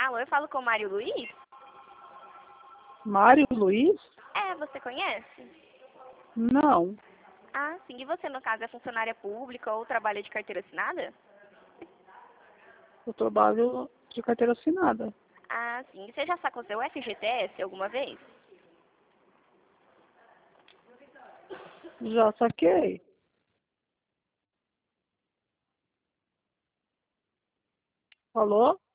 Alô, eu falo com o Mário Luiz? Mário Luiz? É, você conhece? Não, Ah, sim. E você, no caso, é funcionária pública ou trabalha de carteira assinada? eu trabalho de carteira assinada. Ah, sim. E você já sacou seu FGTS alguma vez? Já saquei. Alô?